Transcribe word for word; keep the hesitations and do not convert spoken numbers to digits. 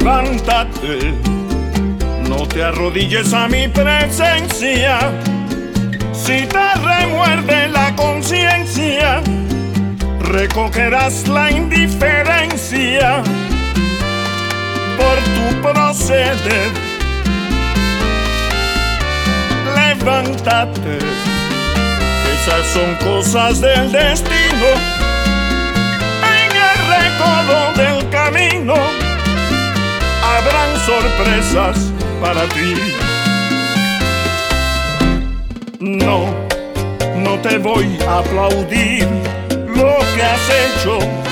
levántate, no te arrodilles a mi presencia. Si te remuerde la conciencia, recogerás la indiferencia por tu proceder. Levántate, esas son cosas del destino. En el recodo del camino habrán sorpresas para ti. No, no te voy a aplaudir lo que has hecho.